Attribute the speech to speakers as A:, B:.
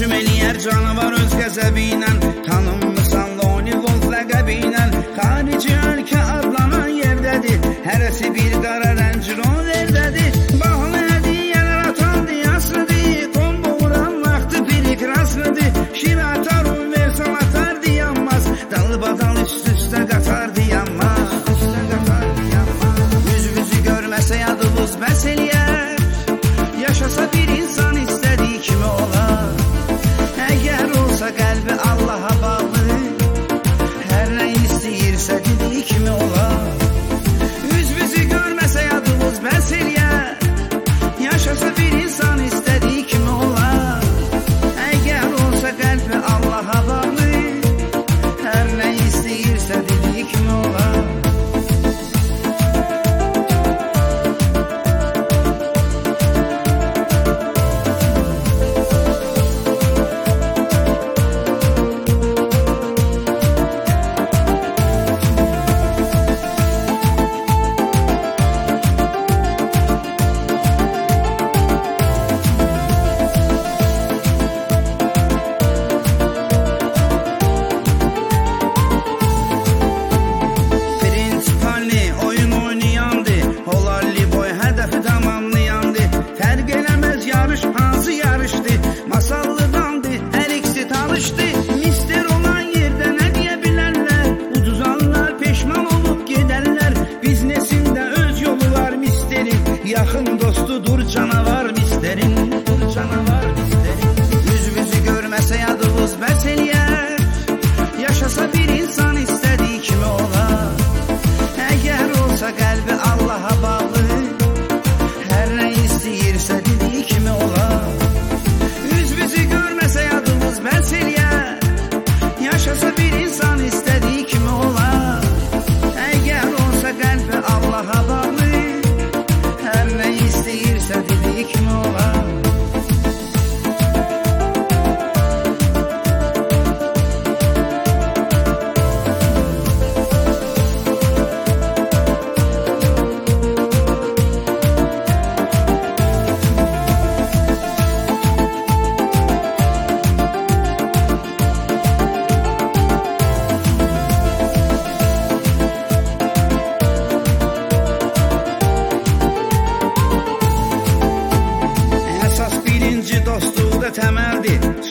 A: Hücum eləyər canavar öz qəzəbi ilə, tanınmısan Loni Wolf ləqəbi ilə. Xarici ölkə adlanan yerdədir, hərəsi bir qara Range Rover'dədir. Bağlı hədiyyələr atan diyasıdır, kombo vuran vaxtı bilik rastlıdır. Şivə atar, universal atar diyanmaz, dalı badal üst-üstə qatar diyanmaz. Yüzümüzü görməsə yadımız bəs eləyər, yaşasa bir insan istədiyi kimi olar. Əgər olsa qəlbi Allaha bağlı, hər nə istəyirsə dediyi kimi olar. Yüzümüzü görməsə yadımız bəs eləyər, yaşasa bir insan istədiyi kimi olar. Əgər olsa qəlbi Allaha bağlı, hər nə istəyirsə dediyi kimi olar. Yaxın dostudur canavar misterin. Yüzümüzü görməsə yadımız bəs eləyər, yaşasa bir insan istədiyi kimi olar. Əgər olsa qəlbi Allaha bağlı, hər nə istəyirsə dediyi kimi olar. Yüzümüzü görməsə yadımız bəs eləyər, yaşasa bir insan istədiyi kimi olar. Əgər olsa qəlbi Allaha bağlı, hər nə istəyirsə dediyi kimi olar. Təməldir,